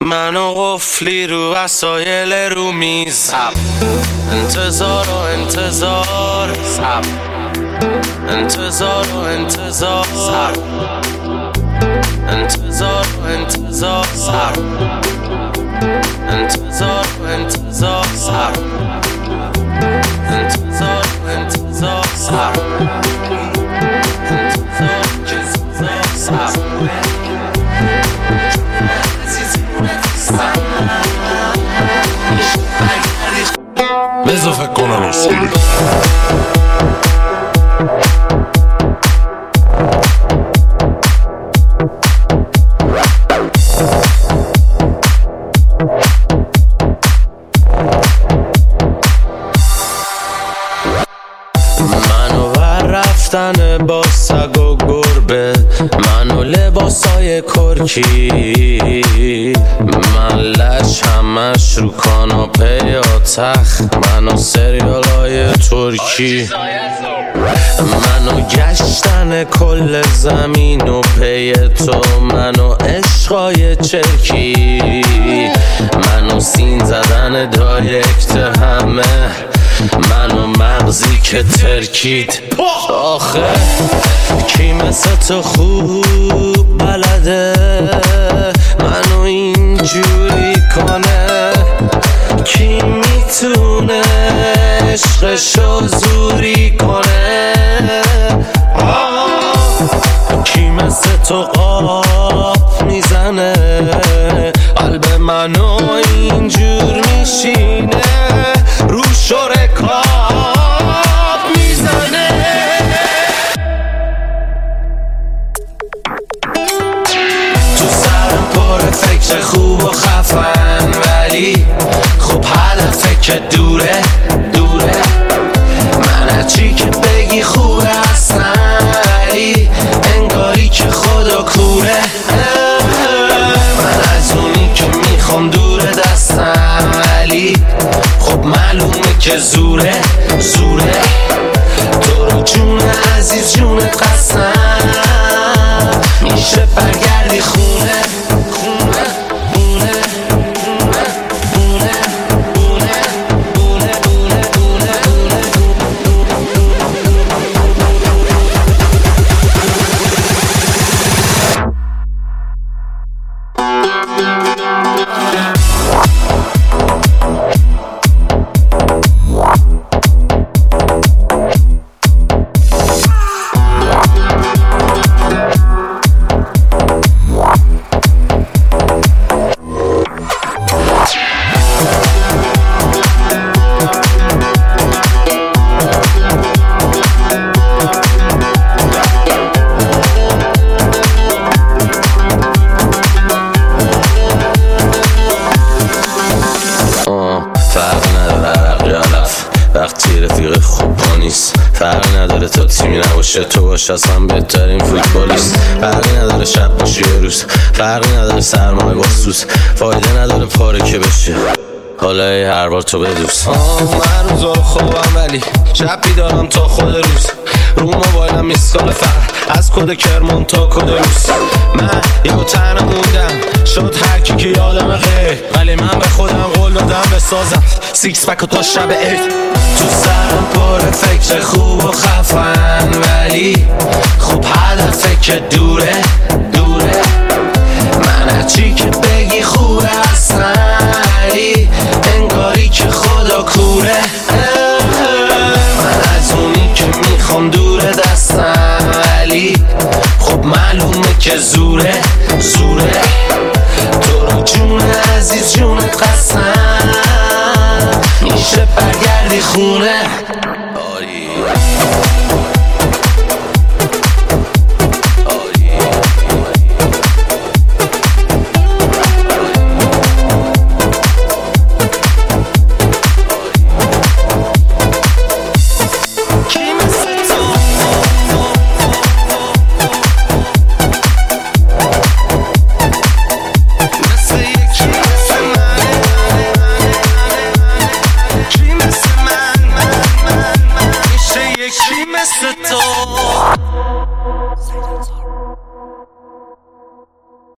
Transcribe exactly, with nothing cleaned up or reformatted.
منو قفلی رو وسایل رو میز، انتظار و انتظار، انتظار و انتظار، انتظار و انتظار، انتظار و انتظار، انتظار و انتظار، بذار فکر کنم اصولی منو بر رفتن با سگ و گربه، منو لباسای کرکی، من لش همش رو کاناپه یا تخت، منو سریالای ترکی، منو گشتن کل زمین و پی تو، منو عشقای چرکی، منو سین زدن دایرکت همه، منو مغزی که ترکید. آخه کی مثل تو خوب بلده منو اینجوری کنه؟ کی میتونه عشقشو زوری کنه؟ کی مثل تو قاب میزنه قلب منو اینجور میشینه، رو شرکاب میزنه. تو سرم پر فکر خوب و خفن، ولی خب هدف که دوره دوره، من هرچی که بگی خوبه اصلا، ولی انگاری که خدا کوره، من از اونی که میخوام دوره دستم، ولی خب معلومه که زوره زوره، تو رو جون عزیز جونت قسم، میشه برگردی خونه خونه بونه بونه بونه بونه بونه بونه وقتی رفیق خوب پا نیست، فرق نداره تا تیمی نباشه تو باش اصلا بهترین فوتبالیست، فرقی نداره شب باشی یه روز، فرقی نداره سرمایه با سوز، فایده نداره پاره که بشه، حالا ای هر بار تو بدوز. من روزا رو خوابم ولی شب بیدارم تا خود روز، رو موبایلم میسکال فقط از کد کرمان تا کد روز، من یه تنها موندم شد هر کی که یادم غیر، ولی من به خودم قول دادم بسازم سیکس پک و تا شب عید. تو سرم پر فکر خوب و خفن، ولی خب هدف که دوره دوره، من هرچی که بگی خوبه اصلا، ولی انگاری که خدا کوره، من از اونی که میخوام دوره دستم، ولی خب معلومه که زوره زوره، تو رو جون عزیز جونت قسم، میشه برگردی خونه.